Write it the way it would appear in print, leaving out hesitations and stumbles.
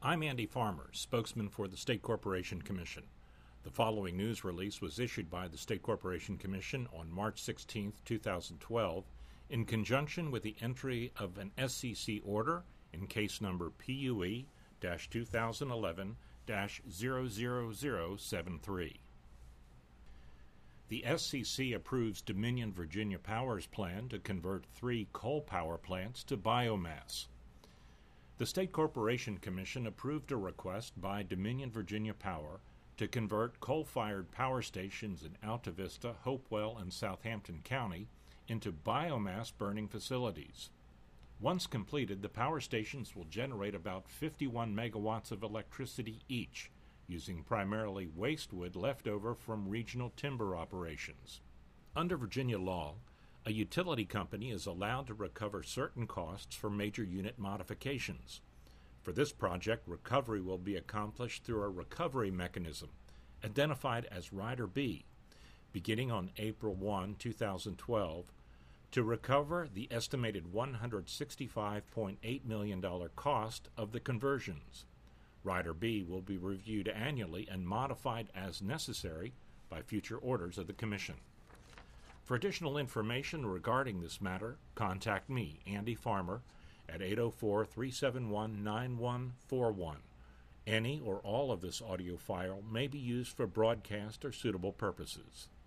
I'm Andy Farmer, spokesman for the State Corporation Commission. The following news release was issued by the State Corporation Commission on March 16, 2012, in conjunction with the entry of an SCC order in case number PUE-2011-00073. The SCC approves Dominion Virginia Power's plan to convert 3 coal power plants to biomass. The State Corporation Commission approved a request by Dominion Virginia Power to convert coal-fired power stations in Alta Vista, Hopewell, and Southampton County into biomass burning facilities. Once completed, the power stations will generate about 51 megawatts of electricity each, using primarily waste wood left over from regional timber operations. Under Virginia law, a utility company is allowed to recover certain costs for major unit modifications. For this project, recovery will be accomplished through a recovery mechanism, identified as Rider B, beginning on April 1, 2012, to recover the estimated $165.8 million cost of the conversions. Rider B will be reviewed annually and modified as necessary by future orders of the Commission. For additional information regarding this matter, contact me, Andy Farmer, at 804-371-9141. Any or all of this audio file may be used for broadcast or suitable purposes.